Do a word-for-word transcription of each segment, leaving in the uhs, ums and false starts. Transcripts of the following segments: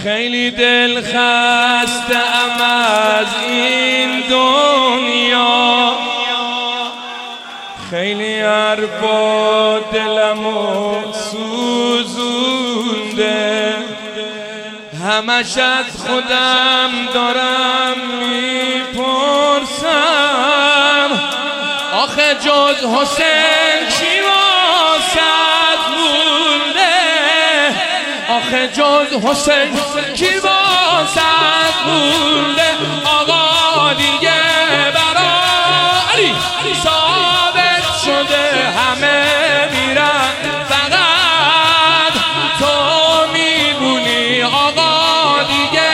خیلی دل خسته‌ام از این دنیا، خیلی حرفا دلمو سوزونده، همش از خودم دارم میپرسم آخه جز حسین کی واسد مونده، آخه جز حسین کی واسد مونده. آقا دیگه برای علی ثابت شده همه میرن فقط تو میبونی. آقا دیگه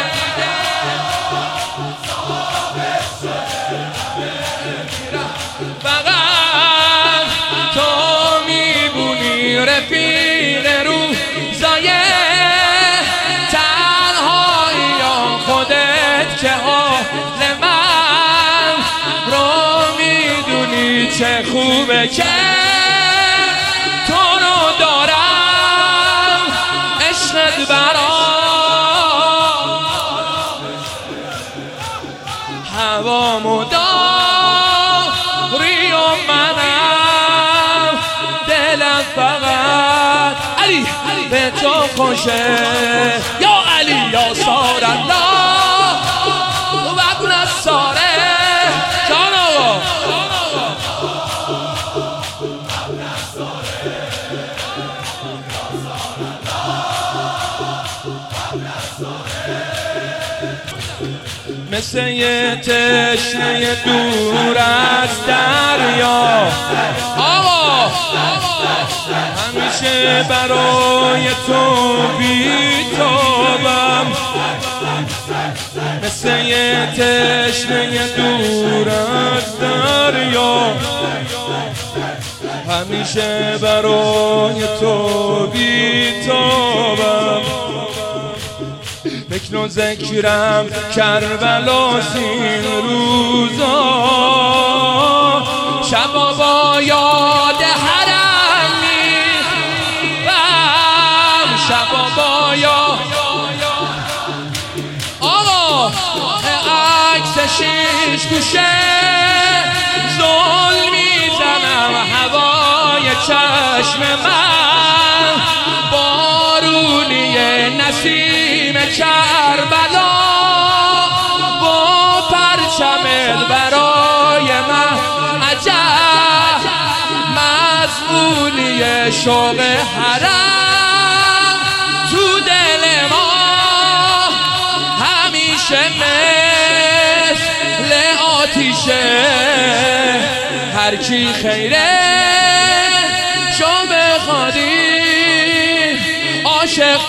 ثابت شده همه میرن فقط تو میبونی. رفیق روزای تنهایی یا خودت که حال من رو میدونی. چه خوبه که تو رو دارم عشقت برام هوامو داری و منم دلم فقط علی به تو خوشه. یا علی یا سار الله و ابن الساره جان آقا مثل یه تشنه دور از دریا، آقا همیشه برای تو بیتابم. مثل یه تشنه دور از دریا، همیشه برای تو بیتابم. فکر و ذکرم کربلاست این روزا، شبا با یاد حرم میرم، شبا با یاد آقا عکس شیش گوشه زل میزنم هوای چشم من بارونی نسیم کربلا با پرچمت برای من عجب مضمونی شوق حرم تو دل ما همیشه مثل آتیشه. هر کی خیره شو بخوادی عاشق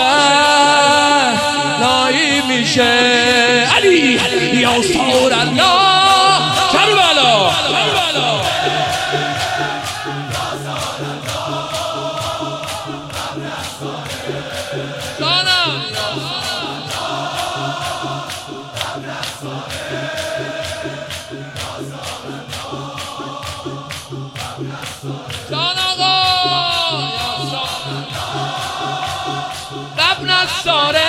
کربلایی میشه. علی یا سار الله کربلا جان آقا ابن الساره